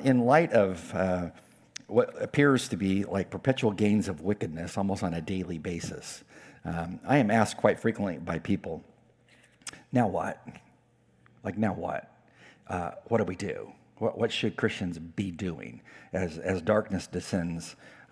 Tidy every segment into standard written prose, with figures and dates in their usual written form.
in light of what appears to be like perpetual gains of wickedness almost on a daily basis, I am asked quite frequently by people, now what? Like, now what? What do we do? What should Christians be doing as darkness descends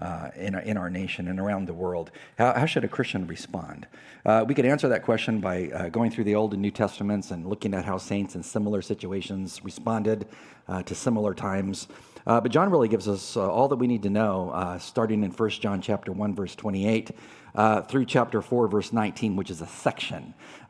in our nation and around the world? How should a Christian respond? We could answer that question by going through the Old and New Testaments and looking at how saints in similar situations responded to similar times. But John really gives us all that we need to know, starting in 1 John chapter 1, verse 28, through chapter 4, verse 19, which is a section.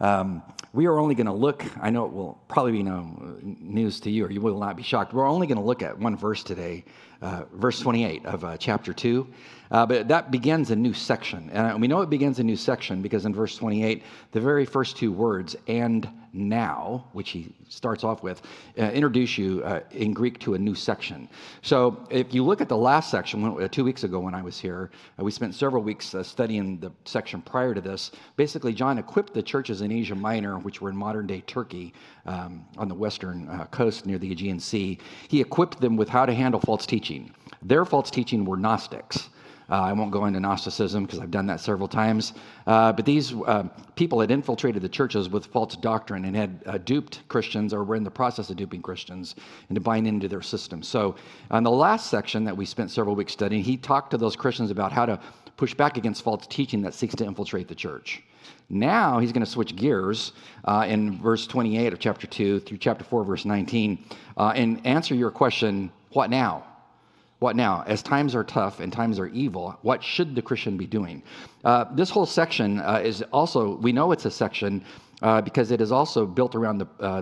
We are only going to look, I know it will probably be no news to you, or you will not be shocked. We're only going to look at one verse today, verse 28 of chapter 2. But that begins a new section. And we know it begins a new section because in verse 28, the very first two words, and now, which he starts off with, introduce you in Greek to a new section. So if you look at the last section, 2 weeks ago when I was here, we spent several weeks studying the section prior to this. Basically, John equipped the churches in Asia Minor, which were in modern-day Turkey, on the western coast near the Aegean Sea. He equipped them with how to handle false teaching. Their false teaching were Gnostics. I won't go into Gnosticism because I've done that several times. But these people had infiltrated the churches with false doctrine and had duped Christians, or were in the process of duping Christians, into buying into their system. So on the last section that we spent several weeks studying, he talked to those Christians about how to push back against false teaching that seeks to infiltrate the church. Now he's going to switch gears in verse 28 of chapter 2 through chapter 4, verse 19, and answer your question, what now? What now? As times are tough and times are evil, what should the Christian be doing? This whole section is also, we know it's a section because it is also built around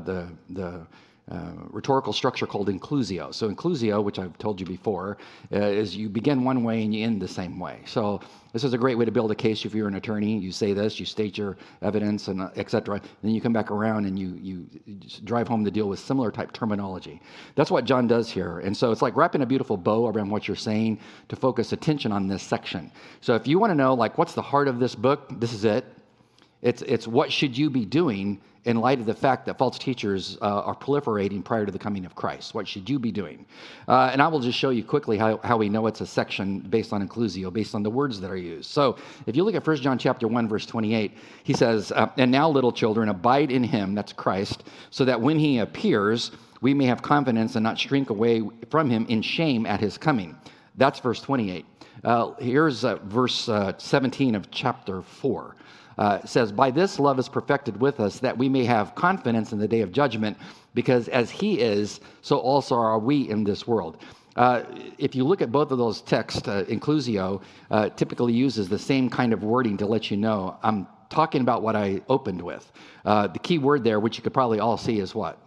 the rhetorical structure called inclusio. So inclusio, which I've told you before, is you begin one way and you end the same way. So this is a great way to build a case. If you're an attorney, you say this, you state your evidence, and et cetera. Then you come back around and you drive home the deal with similar type terminology. That's what John does here. And so it's like wrapping a beautiful bow around what you're saying to focus attention on this section. So if you want to know, like, what's the heart of this book, this is it. It's what should you be doing in light of the fact that false teachers are proliferating prior to the coming of Christ. What should you be doing? And I will just show you quickly how we know it's a section based on inclusio, based on the words that are used. So if you look at 1 John chapter 1, verse 28, he says, and now, little children, abide in him, that's Christ, so that when he appears, we may have confidence and not shrink away from him in shame at his coming. That's verse 28. Here's verse 17 of chapter 4. It says, by this love is perfected with us, that we may have confidence in the day of judgment, because as he is, so also are we in this world. If you look at both of those texts, inclusio typically uses the same kind of wording to let you know I'm talking about what I opened with. The key word there, which you could probably all see, is what?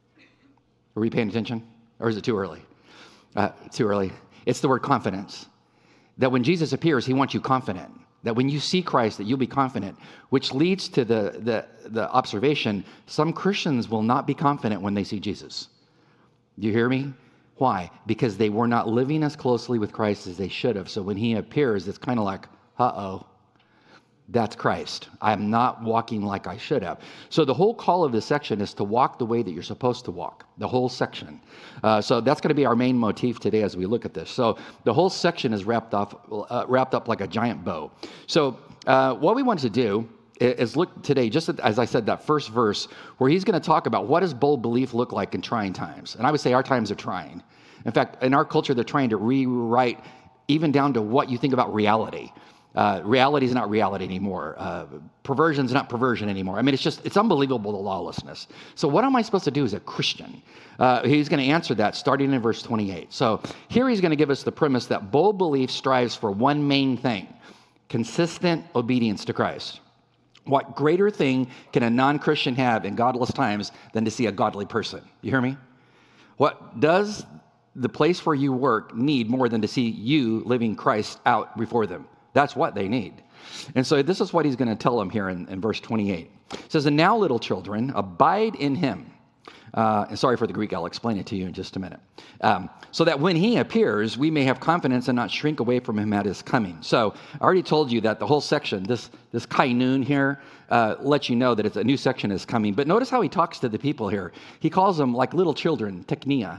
Are we paying attention? Or is it too early? Too early. It's the word confidence. That when Jesus appears, he wants you confident. That when you see Christ, that you'll be confident, which leads to the observation, some Christians will not be confident when they see Jesus. Do you hear me? Why? Because they were not living as closely with Christ as they should have. So when he appears, it's kind of like, uh-oh, that's Christ. I'm not walking like I should have. So the whole call of this section is to walk the way that you're supposed to walk, the whole section. So that's going to be our main motif today as we look at this. So the whole section is wrapped up like a giant bow. So what we want to do is look today, just as I said, that first verse, where he's going to talk about what does bold belief look like in trying times. And I would say our times are trying. In fact, in our culture, they're trying to rewrite even down to what you think about reality. Reality is not reality anymore. Perversion is not perversion anymore. I mean, it's unbelievable, the lawlessness. So what am I supposed to do as a Christian? He's going to answer that starting in verse 28. So here he's going to give us the premise that bold belief strives for one main thing: consistent obedience to Christ. What greater thing can a non-Christian have in godless times than to see a godly person? You hear me? What does the place where you work need more than to see you living Christ out before them? That's what they need. And so this is what he's going to tell them here in verse 28. It says, and now, little children, abide in him. And sorry for the Greek, I'll explain it to you in just a minute. So that when he appears, we may have confidence and not shrink away from him at his coming. So I already told you that the whole section, this kainun here, lets you know that it's a new section is coming. But notice how he talks to the people here. He calls them like little children, teknia.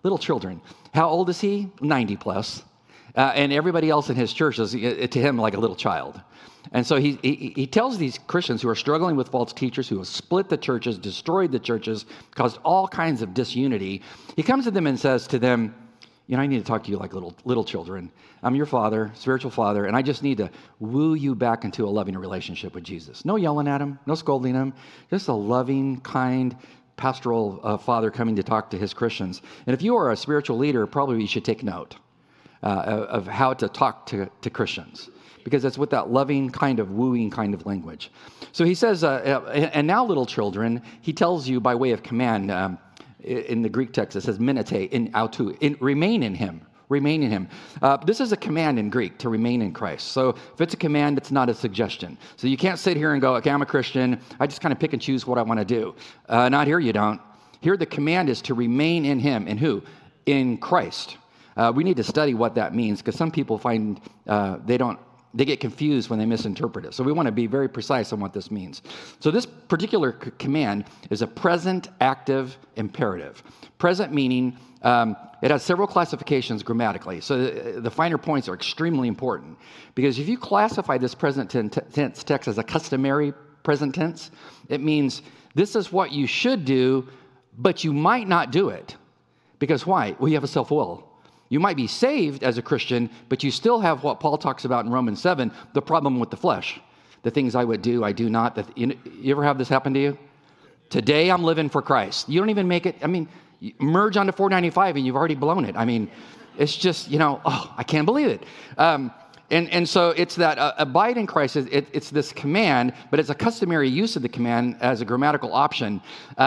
little children. How old is he? 90 plus. And everybody else in his church is to him like a little child. And so he tells these Christians who are struggling with false teachers, who have split the churches, destroyed the churches, caused all kinds of disunity. He comes to them and says to them, I need to talk to you like little children. I'm your father, spiritual father, and I just need to woo you back into a loving relationship with Jesus. No yelling at him, no scolding him, just a loving, kind, pastoral father coming to talk to his Christians. And if you are a spiritual leader, probably you should take note of how to talk to Christians, because it's with that loving kind of wooing kind of language. So he says, and now little children, he tells you by way of command, in the Greek text, it says menete, in autou, remain in him. Remain in him. This is a command in Greek, to remain in Christ. So if it's a command, it's not a suggestion. So you can't sit here and go, okay, I'm a Christian. I just kind of pick and choose what I want to do. Not here, you don't. Here the command is to remain in him. In who? In Christ. We need to study what that means, because some people find they get confused when they misinterpret it. So we want to be very precise on what this means. So this particular command is a present active imperative. Present meaning it has several classifications grammatically. So the finer points are extremely important, because if you classify this present tense text as a customary present tense, it means this is what you should do, but you might not do it. Because why? Well, you have a self-will. You might be saved as a Christian, but you still have what Paul talks about in Romans 7, the problem with the flesh. The things I would do, I do not. You ever have this happen to you? Today I'm living for Christ. You don't even make it, merge onto 495 and you've already blown it. It's just, I can't believe it. And so it's that abide in Christ, it's this command, but it's a customary use of the command as a grammatical option.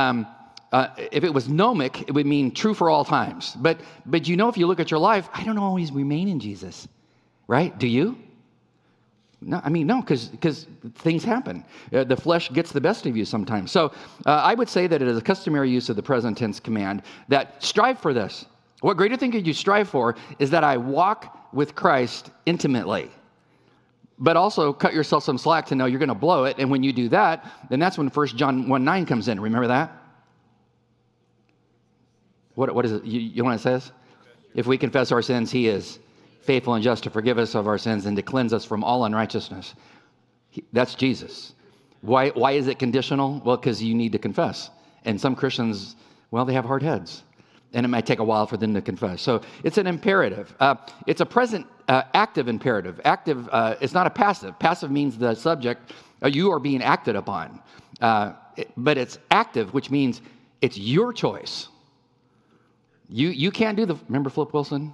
If it was gnomic, it would mean true for all times. But if you look at your life, I don't always remain in Jesus, right? Do you? No, no, because things happen. The flesh gets the best of you sometimes. So I would say that it is a customary use of the present tense command that strive for this. What greater thing could you strive for is that I walk with Christ intimately. But also cut yourself some slack to know you're going to blow it. And when you do that, then that's when 1 John 1:9 comes in. Remember that? What is it? You know what it says? If we confess our sins, he is faithful and just to forgive us of our sins and to cleanse us from all unrighteousness. That's Jesus. Why is it conditional? Well, because you need to confess. And some Christians, they have hard heads. And it might take a while for them to confess. So it's an imperative. It's a present active imperative. Active, it's not a passive. Passive means the subject, you are being acted upon. But it's active, which means it's your choice. You can't do remember Flip Wilson?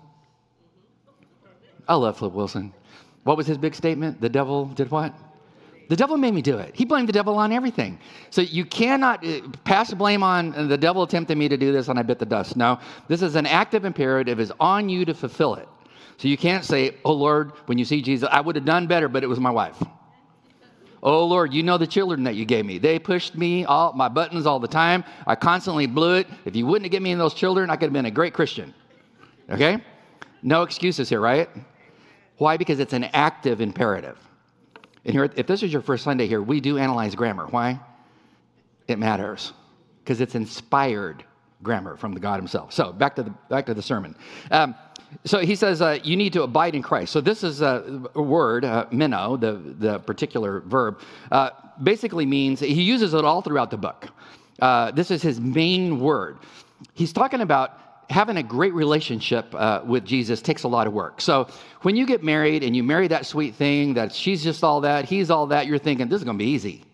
I love Flip Wilson. What was his big statement? The devil did what? The devil made me do it. He blamed the devil on everything. So you cannot pass the blame on the devil attempted me to do this and I bit the dust. No, this is an active imperative. It's on you to fulfill it. So you can't say, oh Lord, when you see Jesus, I would have done better, but it was my wife. Oh, Lord, you know the children that you gave me. They pushed me, my buttons all the time. I constantly blew it. If you wouldn't have given me those children, I could have been a great Christian. Okay? No excuses here, right? Why? Because it's an active imperative. And here, if this is your first Sunday here, we do analyze grammar. Why? It matters. Because it's inspired grammar from the God himself. So back to the sermon. So he says you need to abide in Christ. So this is a word, meno, the particular verb, basically means, he uses it all throughout the book. This is his main word. He's talking about having a great relationship with Jesus takes a lot of work. So when you get married and you marry that sweet thing, that she's just all that, he's all that, you're thinking, this is going to be easy.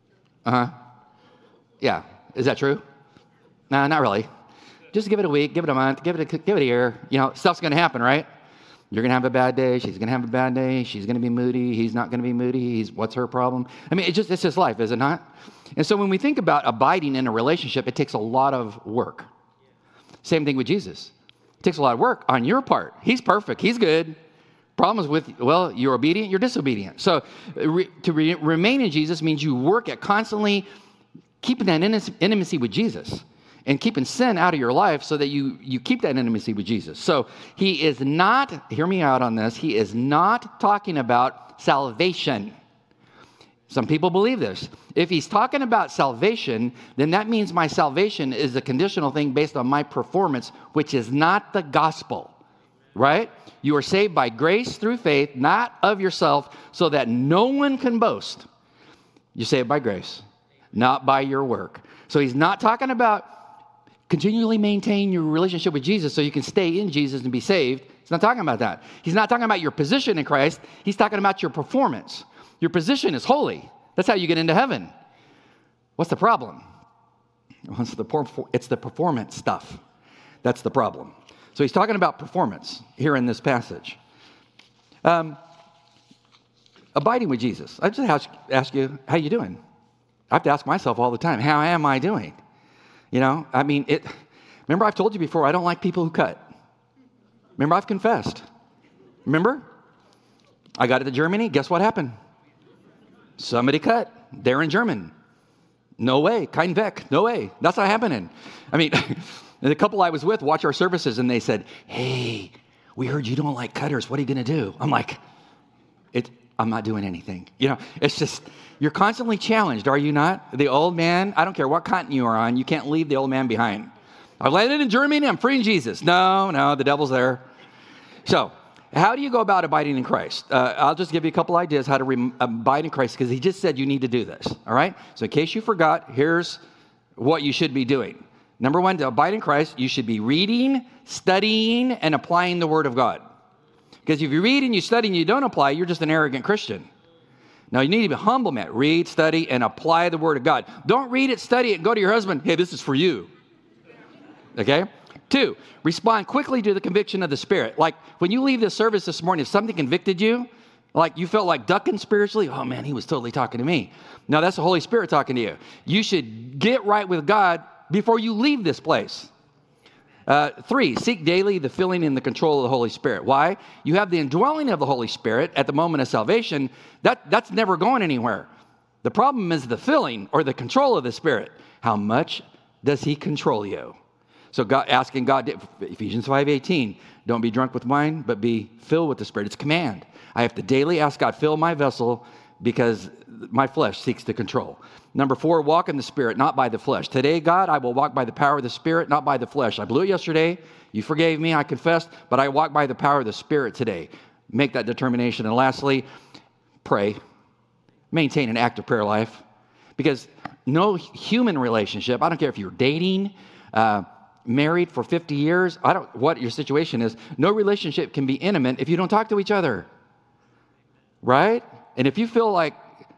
Yeah. Is that true? No, not really. Just give it a week, give it a month, give it a year. Stuff's going to happen, right? You're going to have a bad day. She's going to have a bad day. She's going to be moody. He's not going to be moody. What's her problem? It's just life, is it not? And so when we think about abiding in a relationship, it takes a lot of work. Same thing with Jesus. It takes a lot of work on your part. He's perfect. He's good. Problem is with, you're obedient, you're disobedient. So to remain in Jesus means you work at constantly keeping that intimacy with Jesus and keeping sin out of your life so that you keep that intimacy with Jesus. So he is not, hear me out on this, he is not talking about salvation. Some people believe this. If he's talking about salvation, then that means my salvation is a conditional thing based on my performance, which is not the gospel, right? You are saved by grace through faith, not of yourself, so that no one can boast. You're saved by grace, not by your work. So he's not talking about continually maintain your relationship with Jesus so you can stay in Jesus and be saved. He's not talking about that. He's not talking about your position in Christ. He's talking about your performance. Your position is holy. That's how you get into heaven. What's the problem? Well, it's the performance stuff. That's the problem. So he's talking about performance here in this passage. Abiding with Jesus. I just ask you, how you doing? I have to ask myself all the time, how am I doing? Remember I've told you before, I don't like people who cut. Remember I've confessed. Remember? I got it to Germany. Guess what happened? Somebody cut. They're in German. No way. Kein Weg. No way. That's not happening. The couple I was with watched our services and they said, hey, we heard you don't like cutters. What are you going to do? I'm like, I'm not doing anything. It's just, you're constantly challenged, are you not? The old man, I don't care what continent you are on, you can't leave the old man behind. I landed in Germany, I'm free in Jesus. No, the devil's there. So, how do you go about abiding in Christ? I'll just give you a couple ideas how to abide in Christ, because he just said you need to do this, all right? So in case you forgot, here's what you should be doing. Number one, to abide in Christ, you should be reading, studying, and applying the Word of God. Because if you read and you study and you don't apply, you're just an arrogant Christian. Now, you need to be humble, man. Read, study, and apply the Word of God. Don't read it, study it, and go to your husband, hey, this is for you. Okay? 2, respond quickly to the conviction of the Spirit. Like when you leave this service this morning, if something convicted you, like you felt like ducking spiritually, oh man, he was totally talking to me. No, that's the Holy Spirit talking to you. You should get right with God before you leave this place. 3, seek daily the filling and the control of the Holy Spirit. Why? You have the indwelling of the Holy Spirit at the moment of salvation. That's never going anywhere. The problem is the filling or the control of the Spirit. How much does he control you? So asking God, Ephesians 5:18, don't be drunk with wine, but be filled with the Spirit. It's command. I have to daily ask God, fill my vessel because my flesh seeks to control. Number 4, walk in the Spirit, not by the flesh. Today, God, I will walk by the power of the Spirit, not by the flesh. I blew it yesterday. You forgave me. I confessed, but I walk by the power of the Spirit today. Make that determination. And lastly, pray. Maintain an active prayer life, because no human relationship, I don't care if you're dating, married for 50 years, what your situation is, no relationship can be intimate if you don't talk to each other. Right? And if you feel like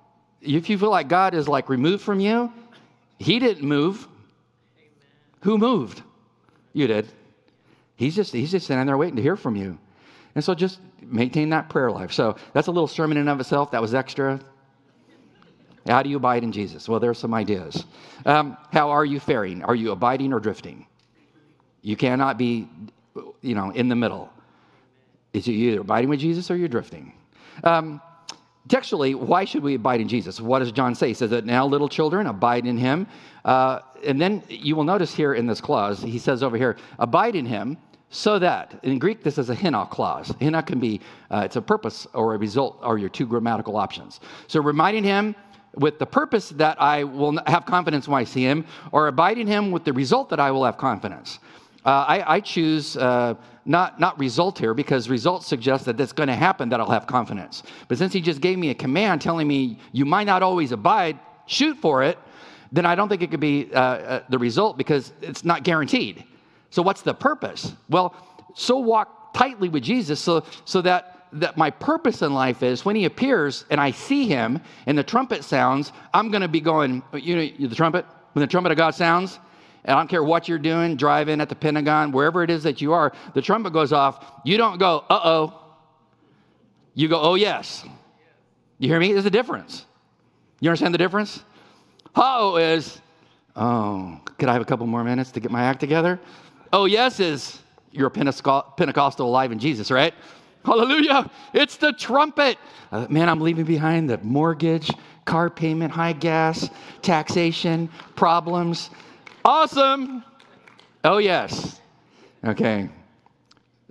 God is like removed from you, he didn't move. Amen. Who moved? You did. He's just standing there waiting to hear from you. And so just maintain that prayer life. So that's a little sermon in and of itself. That was extra. How do you abide in Jesus? Well, there's some ideas. How are you faring? Are you abiding or drifting? You cannot be, in the middle. Is you either abiding with Jesus or you're drifting? Textually, why should we abide in Jesus? What does John say? He says that now, little children, abide in him. And then you will notice here in this clause, he says over here, abide in him so that, in Greek, this is a hina clause. Hina can be, it's a purpose or a result are your 2 grammatical options. So reminding him with the purpose that I will have confidence when I see him, or abide in him with the result that I will have confidence. I choose not result here, because result suggests that it's going to happen that I'll have confidence. But since he just gave me a command telling me you might not always abide, shoot for it, then I don't think it could be the result, because it's not guaranteed. So what's the purpose? Well, so walk tightly with Jesus so that my purpose in life is when he appears and I see him and the trumpet sounds, I'm going to be going, the trumpet, when the trumpet of God sounds, and I don't care what you're doing, driving at the Pentagon, wherever it is that you are, the trumpet goes off. You don't go, uh-oh. You go, oh, yes. You hear me? There's a difference. You understand the difference? Uh-oh is, could I have a couple more minutes to get my act together? Oh, yes is, you're a Pentecostal alive in Jesus, right? Hallelujah. It's the trumpet. Man, I'm leaving behind the mortgage, car payment, high gas, taxation, problems. Awesome. Oh, yes. Okay.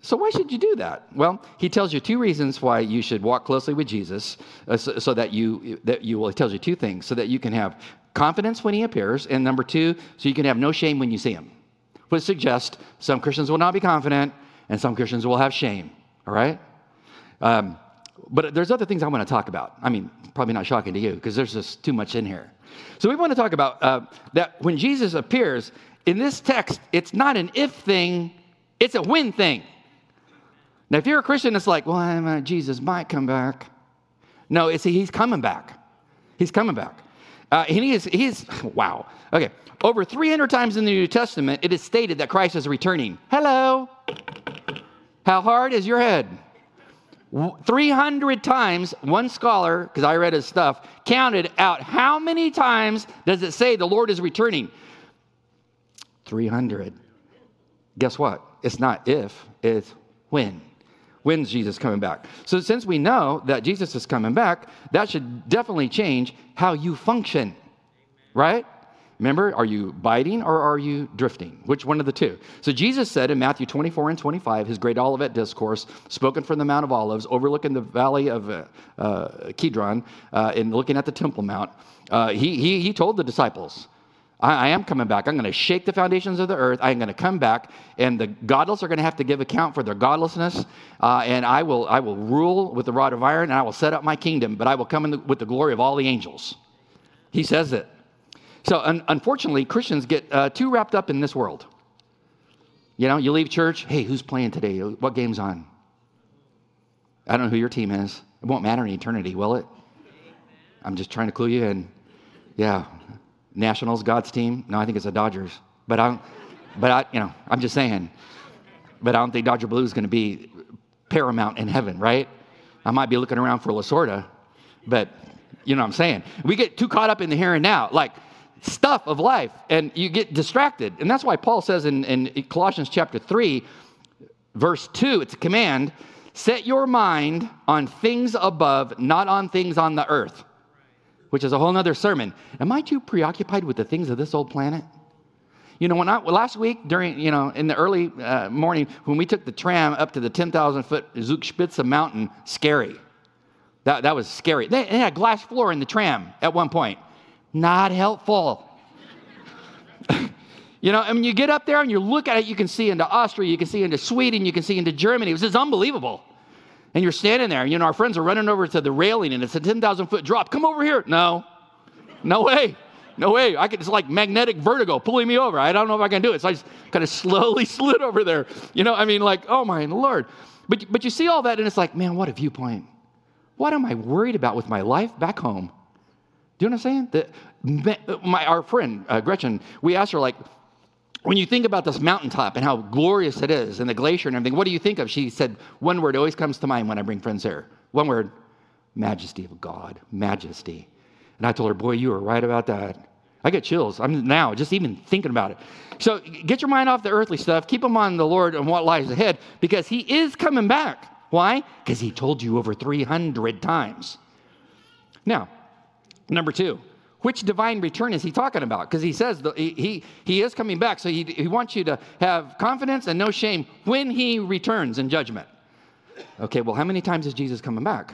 So why should you do that? Well, he tells you two reasons why you should walk closely with Jesus, so that you will. He tells you two things, so that you can have confidence when he appears, and number two, so you can have no shame when you see him. Which suggests some Christians will not be confident, and some Christians will have shame. All right? But there's other things I want to talk about. I mean, probably not shocking to you, because there's just too much in here. So we want to talk about that when Jesus appears, in this text, it's not an if thing, it's a when thing. Now, if you're a Christian, it's like, well, Jesus might come back. No, he's coming back. He's coming back. And he's wow. Okay, over 300 times in the New Testament, it is stated that Christ is returning. Hello. How hard is your head? 300 times, one scholar, because I read his stuff, counted out how many times does it say the Lord is returning? 300. Guess what? It's not if, it's when. When's Jesus coming back? So since we know that Jesus is coming back, that should definitely change how you function, right? Remember, are you biting or are you drifting? Which one of the two? So Jesus said in Matthew 24 and 25, his great Olivet discourse, spoken from the Mount of Olives, overlooking the valley of Kidron, and looking at the Temple Mount, he told the disciples, I am coming back. I'm going to shake the foundations of the earth. I'm going to come back, and the godless are going to have to give account for their godlessness, and I will rule with the rod of iron, and I will set up my kingdom, but I will come with the glory of all the angels. He says it. So unfortunately, Christians get too wrapped up in this world. You know, you leave church, hey, who's playing today? What game's on? I don't know who your team is. It won't matter in eternity, will it? I'm just trying to clue you in. Yeah. Nationals, God's team? No, I think it's the Dodgers. I'm just saying. But I don't think Dodger Blue is going to be paramount in heaven, right? I might be looking around for Lasorda, but you know what I'm saying. We get too caught up in the here and now, like stuff of life, and you get distracted. And that's why Paul says in Colossians chapter 3, verse 2, it's a command, set your mind on things above, not on things on the earth. Which is a whole nother sermon. Am I too preoccupied with the things of this old planet? You know, last week during, in the early morning, when we took the tram up to the 10,000-foot Zugspitze mountain, scary. That was scary. They had a glass floor in the tram at one point. Not helpful. You get up there and you look at it, you can see into Austria, you can see into Sweden, you can see into Germany. It was just unbelievable. And you're standing there, and our friends are running over to the railing, and it's a 10,000-foot drop. Come over here. No way. It's like magnetic vertigo pulling me over. I don't know if I can do it. So I just kind of slowly slid over there. Oh my Lord. But you see all that, and it's like, man, what a viewpoint. What am I worried about with my life back home? Do you know what I'm saying? Our friend, Gretchen, we asked her, when you think about this mountaintop and how glorious it is and the glacier and everything, what do you think of? She said, one word always comes to mind when I bring friends here. One word, majesty of God, majesty. And I told her, boy, you were right about that. I get chills. I'm now just even thinking about it. So get your mind off the earthly stuff. Keep them on the Lord and what lies ahead, because he is coming back. Why? Because he told you over 300 times. Now, number two. Which divine return is he talking about? Because he says he is coming back. So he wants you to have confidence and no shame when he returns in judgment. Okay, well, how many times is Jesus coming back?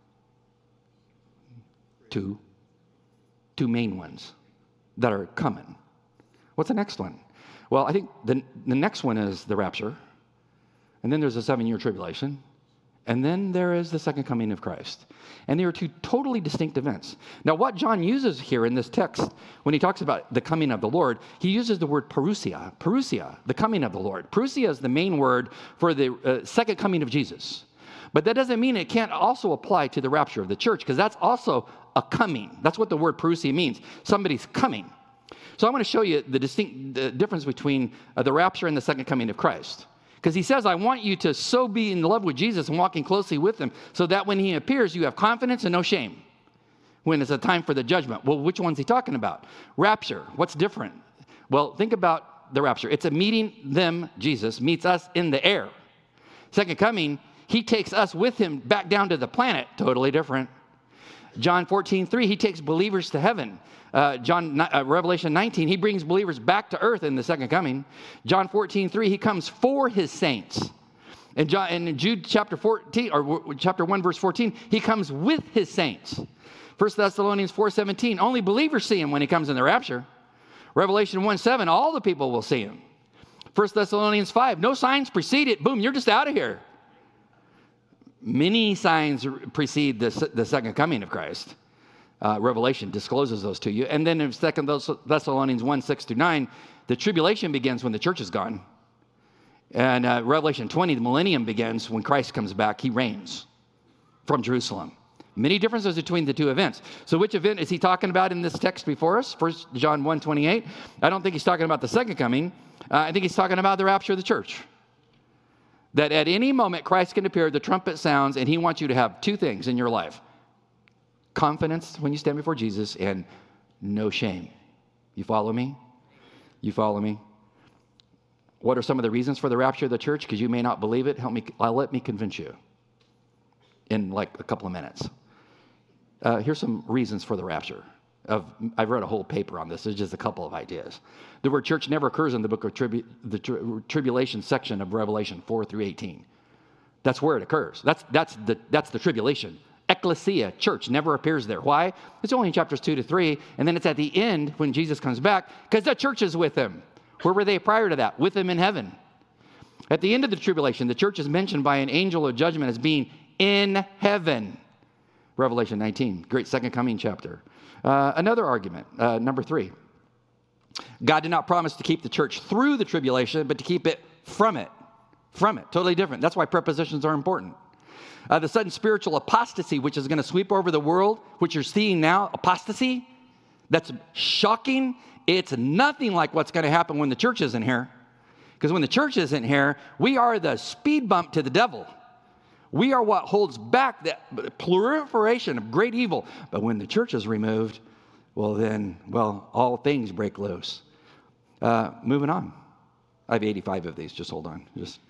Two main ones that are coming. What's the next one? Well, I think the next one is the rapture. And then there's a 7-year tribulation. And then there is the second coming of Christ. And they are two totally distinct events. Now, what John uses here in this text, when he talks about the coming of the Lord, he uses the word parousia, the coming of the Lord. Parousia is the main word for the second coming of Jesus. But that doesn't mean it can't also apply to the rapture of the church, because that's also a coming. That's what the word parousia means. Somebody's coming. So I'm going to show you the distinct difference between the rapture and the second coming of Christ. Because he says, I want you to so be in love with Jesus and walking closely with him so that when he appears, you have confidence and no shame when it's a time for the judgment. Well, which one's he talking about? Rapture. What's different? Well, think about the rapture. It's a meeting them, Jesus, meets us in the air. Second coming, he takes us with him back down to the planet. Totally different. John 14:3, he takes believers to heaven. Revelation 19, he brings believers back to earth in the second coming. John 14:3, he comes for his saints. In Jude chapter 14, or chapter 1, verse 14, he comes with his saints. 1 Thessalonians 4:17, only believers see him when he comes in the rapture. Revelation 1:7, all the people will see him. 1 Thessalonians 5, no signs precede it. Boom, you're just out of here. Many signs precede the second coming of Christ. Revelation discloses those to you. And then in 2 Thessalonians 1:6-9, the tribulation begins when the church is gone. And Revelation 20, the millennium begins when Christ comes back. He reigns from Jerusalem. Many differences between the two events. So which event is he talking about in this text before us? 1 John 1:28. I don't think he's talking about the second coming. I think he's talking about the rapture of the church. That at any moment Christ can appear, the trumpet sounds, and he wants you to have two things in your life. Confidence when you stand before Jesus, and no shame. You follow me? You follow me? What are some of the reasons for the rapture of the church? Because you may not believe it. Let me convince you in like a couple of minutes. Here's some reasons for the rapture. I've read a whole paper on this. There's just a couple of ideas. The word church never occurs in the book of the tribulation section of Revelation 4-18. That's where it occurs. That's the tribulation. Ecclesia, church, never appears there. Why? It's only in chapters 2-3, and then it's at the end when Jesus comes back, because the church is with him. Where were they prior to that? With him in heaven. At the end of the tribulation, the church is mentioned by an angel of judgment as being in heaven. Revelation 19, great second coming chapter. Another argument, number 3. God did not promise to keep the church through the tribulation, but to keep it from it. From it, totally different. That's why prepositions are important. The sudden spiritual apostasy, which is going to sweep over the world, which you're seeing now, apostasy, that's shocking. It's nothing like what's going to happen when the church isn't here. Because when the church isn't here, we are the speed bump to the devil. We are what holds back the proliferation of great evil. But when the church is removed, all things break loose. Moving on. I have 85 of these. Just hold on.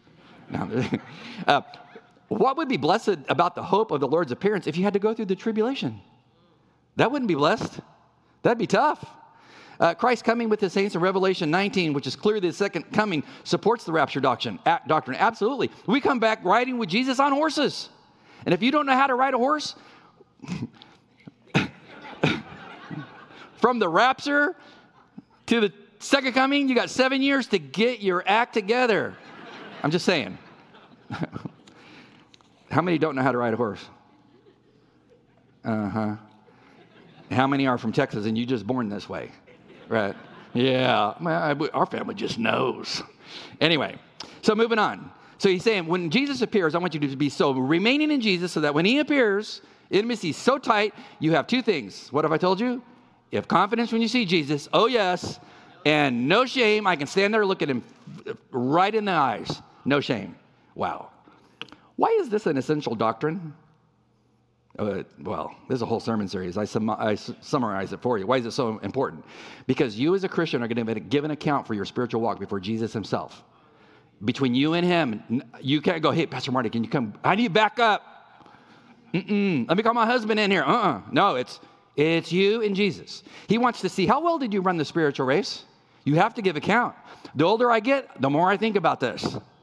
What would be blessed about the hope of the Lord's appearance if you had to go through the tribulation? That wouldn't be blessed. That'd be tough. Christ coming with his saints in Revelation 19, which is clearly the second coming, supports the rapture doctrine. Absolutely. We come back riding with Jesus on horses. And if you don't know how to ride a horse, from the rapture to the second coming, you got 7 years to get your act together. I'm just saying. How many don't know how to ride a horse? Uh-huh. How many are from Texas and you just born this way? Right. Yeah. Our family just knows. Anyway, so moving on. So he's saying, when Jesus appears, I want you to be so remaining in Jesus so that when he appears, intimacy is so tight, you have two things. What have I told you? You have confidence when you see Jesus. Oh, yes. And no shame. I can stand there, look at him right in the eyes. No shame. Wow. Why is this an essential doctrine? This is a whole sermon series. I summarize it for you. Why is it so important? Because you as a Christian are going to give an account for your spiritual walk before Jesus himself. Between you and him, you can't go, hey, Pastor Marty, can you come? I need you back up. Let me call my husband in here. No, it's you and Jesus. He wants to see, how well did you run the spiritual race? You have to give account. The older I get, the more I think about this.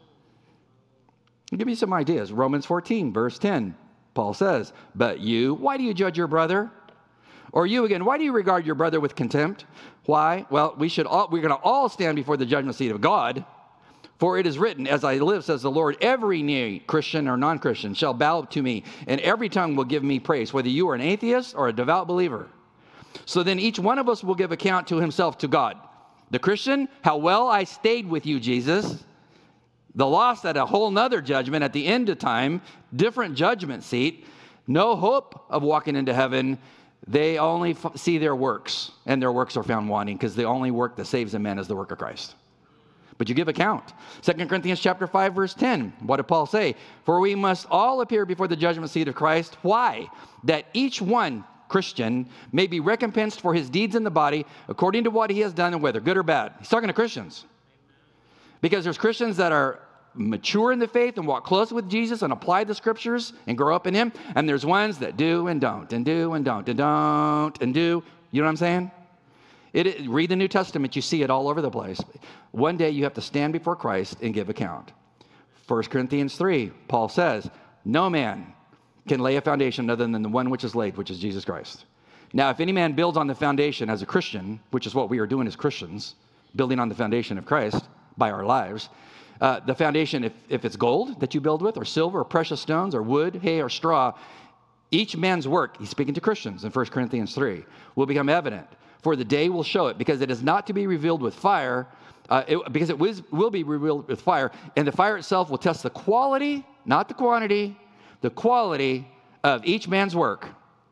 I'll give you some ideas. Romans 14, verse 10. Paul says, but you, why do you judge your brother? Or you again, why do you regard your brother with contempt? Why? Well, we're going to all stand before the judgment seat of God. For it is written, as I live, says the Lord, every knee, Christian or non-Christian, shall bow to me, and every tongue will give me praise, whether you are an atheist or a devout believer. So then each one of us will give account to himself to God. The Christian, how well I stayed with you, Jesus. The lost at a whole nother judgment at the end of time, different judgment seat, no hope of walking into heaven. They only see their works, and their works are found wanting, because the only work that saves a man is the work of Christ. But you give account. 2 Corinthians chapter 5, verse 10. What did Paul say? For we must all appear before the judgment seat of Christ. Why? That each one, Christian, may be recompensed for his deeds in the body according to what he has done, and whether good or bad. He's talking to Christians. Because there's Christians that are mature in the faith and walk close with Jesus and apply the scriptures and grow up in him. And there's ones that do and don't, and do and don't, and don't and do. You know what I'm saying? Read the New Testament, you see it all over the place. One day you have to stand before Christ and give account. 1 Corinthians 3, Paul says, no man can lay a foundation other than the one which is laid, which is Jesus Christ. Now, if any man builds on the foundation as a Christian, which is what we are doing as Christians, building on the foundation of Christ by our lives, the foundation, if it's gold that you build with, or silver, or precious stones, or wood, hay, or straw, each man's work, he's speaking to Christians in 1 Corinthians 3, will become evident, for the day will show it, because it is not to be revealed with fire, because it will be revealed with fire, and the fire itself will test the quality, not the quantity, the quality of each man's work.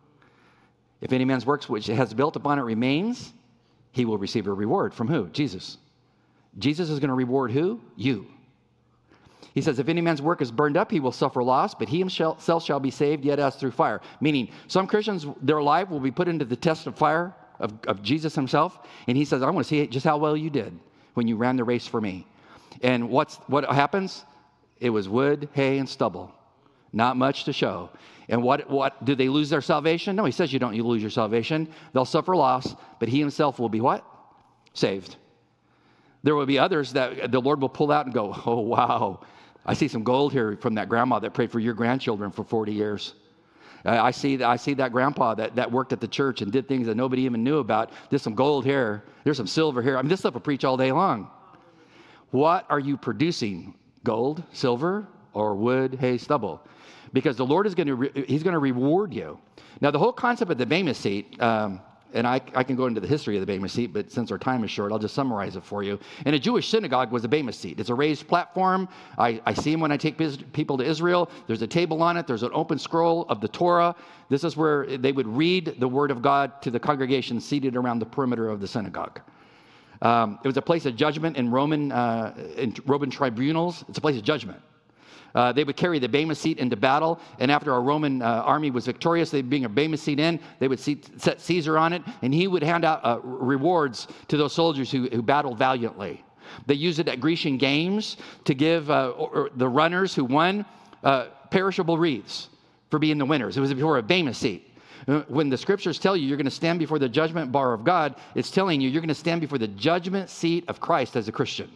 If any man's works which has built upon it remains, he will receive a reward. From who? Jesus. Jesus is going to reward who? You. He says, if any man's work is burned up, he will suffer loss, but he himself shall be saved, yet as through fire. Meaning, some Christians, their life will be put into the test of fire of Jesus himself. And he says, I want to see just how well you did when you ran the race for me. And what happens? It was wood, hay, and stubble. Not much to show. And what do they lose their salvation? No, he says you lose your salvation. They'll suffer loss, but he himself will be what? Saved. There will be others that the Lord will pull out and go, oh, wow, I see some gold here from that grandma that prayed for your grandchildren for 40 years. I see that grandpa that worked at the church and did things that nobody even knew about. There's some gold here. There's some silver here. I mean, this stuff will preach all day long. What are you producing? Gold, silver, or wood, hay, stubble? Because the Lord is he's going to reward you. Now, the whole concept of the Bema seat, and I can go into the history of the Bema seat, but since our time is short, I'll just summarize it for you. In a Jewish synagogue was a Bema seat. It's a raised platform. I see them when I take people to Israel. There's a table on it. There's an open scroll of the Torah. This is where they would read the word of God to the congregation seated around the perimeter of the synagogue. It was a place of judgment in Roman tribunals. It's a place of judgment. They would carry the Bema seat into battle, and after a Roman army was victorious, they'd bring a Bema seat in. They would set Caesar on it, and he would hand out rewards to those soldiers who battled valiantly. They used it at Grecian games to give the runners who won perishable wreaths for being the winners. It was before a Bema seat. When the scriptures tell you you're going to stand before the judgment bar of God, it's telling you you're going to stand before the judgment seat of Christ as a Christian.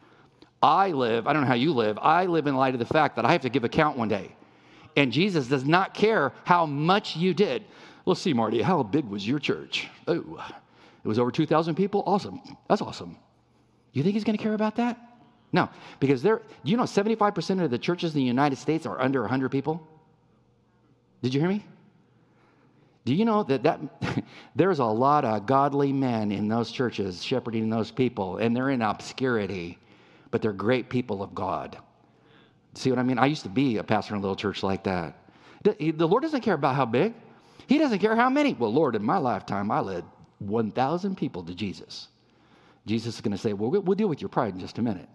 I don't know how you live, I live in light of the fact that I have to give account one day. And Jesus does not care how much you did. Let's see, Marty, how big was your church? Oh, it was over 2,000 people? Awesome. That's awesome. You think he's going to care about that? No, because do you know 75% of the churches in the United States are under 100 people? Did you hear me? Do you know that there's a lot of godly men in those churches shepherding those people, and they're in obscurity, but they're great people of God. See what I mean? I used to be a pastor in a little church like that. The Lord doesn't care about how big. He doesn't care how many. Well, Lord, in my lifetime, I led 1,000 people to Jesus. Jesus is going to say, well, we'll deal with your pride in just a minute.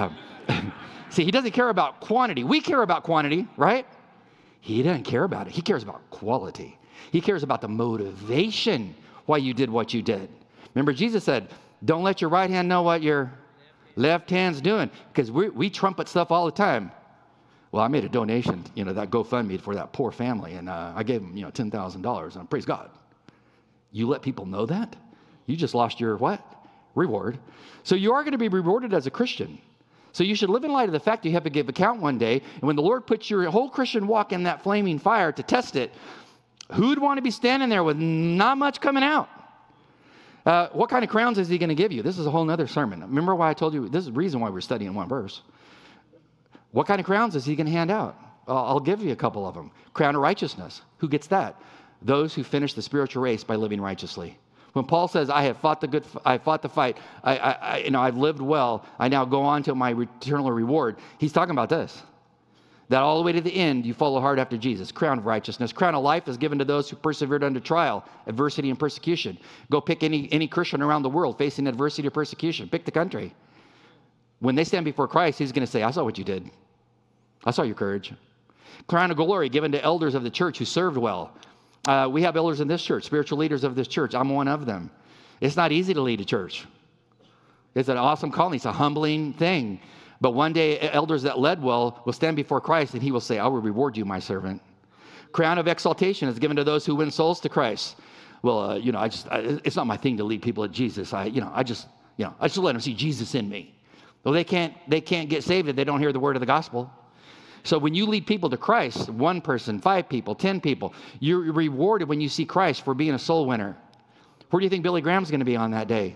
See, he doesn't care about quantity. We care about quantity, right? He doesn't care about it. He cares about quality. He cares about the motivation why you did what you did. Remember, Jesus said, don't let your right hand know what your left hand's doing, because we trumpet stuff all the time. Well, I made a donation, that GoFundMe for that poor family, and I gave them, $10,000, and praise God. You let people know that? You just lost your what? Reward. So you are going to be rewarded as a Christian. So you should live in light of the fact that you have to give account one day, and when the Lord puts your whole Christian walk in that flaming fire to test it, who'd want to be standing there with not much coming out? What kind of crowns is he going to give you? This is a whole other sermon. Remember why I told you, this is the reason why we're studying one verse. What kind of crowns is he going to hand out? I'll give you a couple of them. Crown of righteousness. Who gets that? Those who finish the spiritual race by living righteously. When Paul says, I fought the fight, I've lived well, I now go on to my eternal reward, he's talking about this. That all the way to the end, you follow hard after Jesus. Crown of righteousness. Crown of life is given to those who persevered under trial, adversity, and persecution. Go pick any Christian around the world facing adversity or persecution. Pick the country. When they stand before Christ, he's going to say, I saw what you did. I saw your courage. Crown of glory given to elders of the church who served well. We have elders in this church, spiritual leaders of this church. I'm one of them. It's not easy to lead a church. It's an awesome calling. It's a humbling thing. But one day, elders that led well will stand before Christ, and he will say, I will reward you, my servant. Crown of exaltation is given to those who win souls to Christ. Well, it's not my thing to lead people to Jesus. I just let them see Jesus in me. Well, they can't get saved if they don't hear the word of the gospel. So when you lead people to Christ, 1 person, 5 people, 10 people, you're rewarded when you see Christ for being a soul winner. Where do you think Billy Graham's going to be on that day?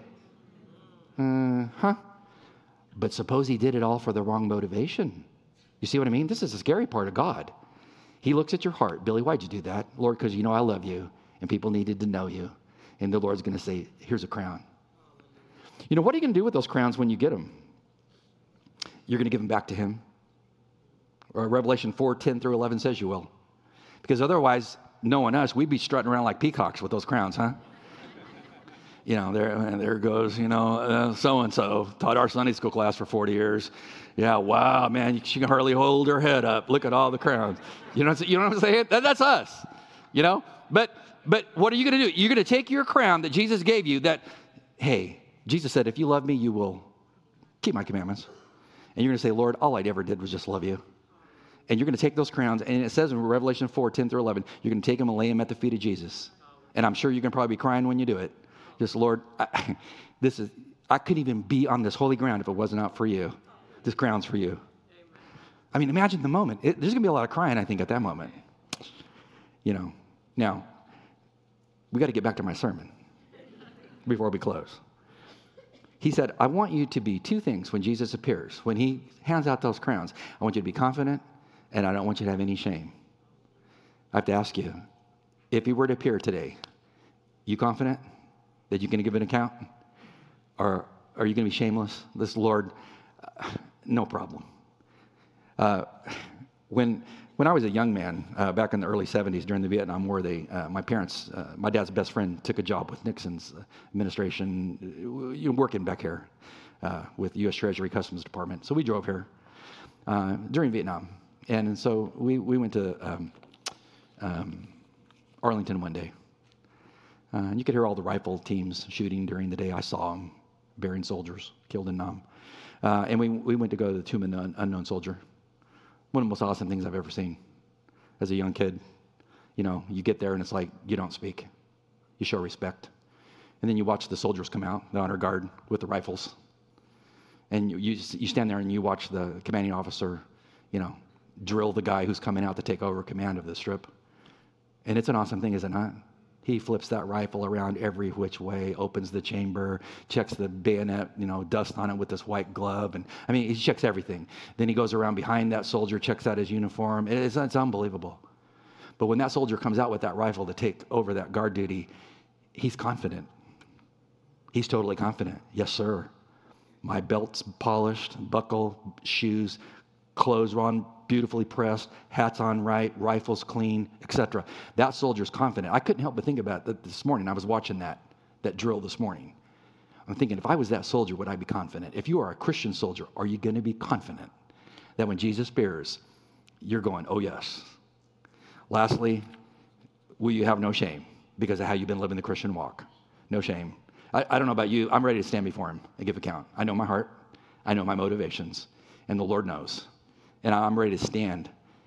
But suppose he did it all for the wrong motivation. You see what I mean? This is the scary part of God. He looks at your heart. Billy, why'd you do that? Lord, because you know I love you, and people needed to know you. And the Lord's going to say, here's a crown. You know, what are you going to do with those crowns when you get them? You're going to give them back to him. Or Revelation 4:10-11 says you will. Because otherwise, knowing us, we'd be strutting around like peacocks with those crowns, huh? You know, there goes, so-and-so taught our Sunday school class for 40 years. Yeah, wow, man, she can hardly hold her head up. Look at all the crowns. You know what I'm saying? That's us, But what are you going to do? You're going to take your crown that Jesus gave you that, hey, Jesus said, if you love me, you will keep my commandments. And you're going to say, Lord, all I ever did was just love you. And you're going to take those crowns, and it says in Revelation 4:10-11, you're going to take them and lay them at the feet of Jesus. And I'm sure you can probably be crying when you do it. Just, Lord, I couldn't even be on this holy ground if it wasn't out for you. This crown's for you. I mean, imagine the moment. There's going to be a lot of crying, I think, at that moment. Now, we got to get back to my sermon before we close. He said, I want you to be 2 things when Jesus appears. When he hands out those crowns, I want you to be confident, and I don't want you to have any shame. I have to ask you, if he were to appear today, you confident that you're going to give an account? Or are you going to be shameless? This Lord, no problem. When I was a young man, back in the early 70s during the Vietnam War, my dad's best friend took a job with Nixon's administration, working back here with U.S. Treasury Customs Department. So we drove here during Vietnam. And so we went to Arlington one day. And you could hear all the rifle teams shooting during the day. I saw them burying soldiers killed in Nam. And we went to go to the Tomb of the Unknown Soldier. One of the most awesome things I've ever seen as a young kid. You get there and it's like you don't speak. You show respect. And then you watch the soldiers come out, the honor guard with the rifles. And you stand there and you watch the commanding officer, drill the guy who's coming out to take over command of the strip. And it's an awesome thing, is it not? He flips that rifle around every which way, opens the chamber, checks the bayonet, dust on it with this white glove. And he checks everything. Then he goes around behind that soldier, checks out his uniform. It's unbelievable. But when that soldier comes out with that rifle to take over that guard duty, he's confident. He's totally confident. Yes, sir. My belt's polished, buckle, shoes, clothes on, beautifully pressed, hats on right, rifles clean, etc. That soldier's confident. I couldn't help but think about that this morning. I was watching that drill this morning. I'm thinking, if I was that soldier, would I be confident? If you are a Christian soldier, are you going to be confident that when Jesus appears, you're going, oh yes. Lastly, will you have no shame because of how you've been living the Christian walk? No shame. I don't know about you. I'm ready to stand before him and give account. I know my heart. I know my motivations. And the Lord knows. And I'm ready to stand.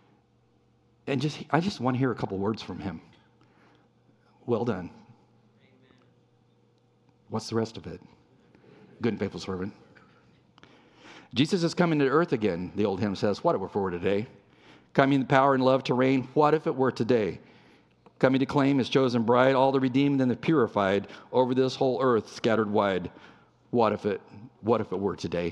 And I just want to hear a couple words from him. Well done. What's the rest of it? Good and faithful servant. Jesus is coming to earth again, the old hymn says. What if it were today? Coming in power and love to reign. What if it were today? Coming to claim his chosen bride, all the redeemed and the purified, over this whole earth scattered wide. What if it were today?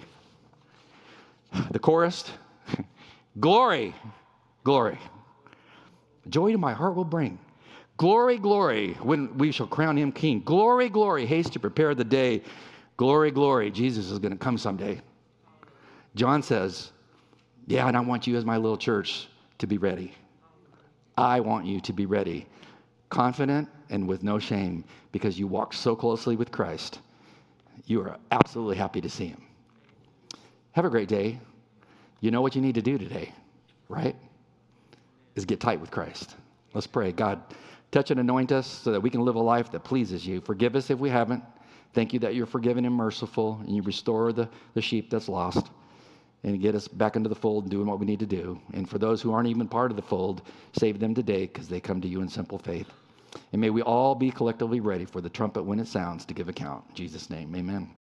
The chorus. Glory, glory. Joy to my heart will bring. Glory, glory, when we shall crown him king. Glory, glory, haste to prepare the day. Glory, glory, Jesus is going to come someday. John says, yeah, and I want you as my little church to be ready. I want you to be ready, confident and with no shame, because you walk so closely with Christ. You are absolutely happy to see him. Have a great day. You know what you need to do today, right? Is get tight with Christ. Let's pray. God, touch and anoint us so that we can live a life that pleases you. Forgive us if we haven't. Thank you that you're forgiving and merciful, and you restore the sheep that's lost and get us back into the fold and doing what we need to do. And for those who aren't even part of the fold, save them today because they come to you in simple faith. And may we all be collectively ready for the trumpet when it sounds to give account. In Jesus' name, amen.